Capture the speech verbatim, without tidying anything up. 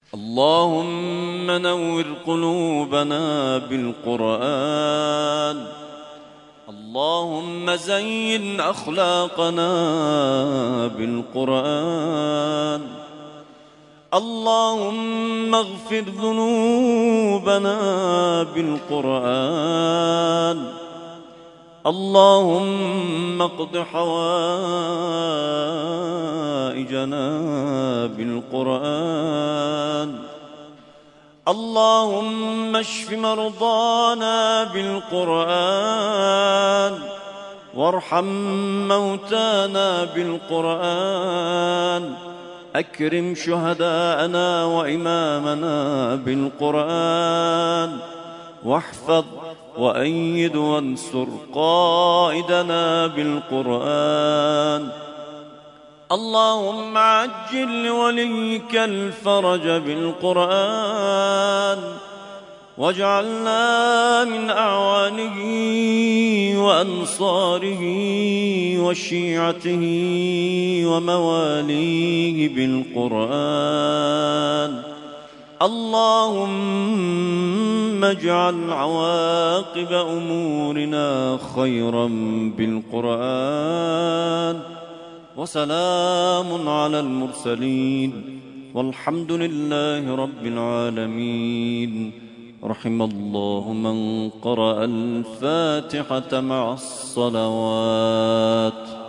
اللهم نور قلوبنا بالقرآن. اللهم زين أخلاقنا بالقرآن. اللهم اغفر ذنوبنا بالقرآن. اللهم اقض حوائجنا بالقرآن. اللهم اشف مرضانا بالقرآن، وارحم موتانا بالقرآن. أكرم شهداءنا وإمامنا بالقرآن، واحفظ وأيد وانصر قائدنا بالقرآن. اللهم عجل لوليك الفرج بالقرآن، واجعلنا من أعوانه وأنصاره وشيعته ومواليه بالقرآن. اللهم اجعل عواقب أمورنا خيرا بالقرآن. وسلام على المرسلين والحمد لله رب العالمين. رحم الله من قرأ الفاتحة مع الصلوات.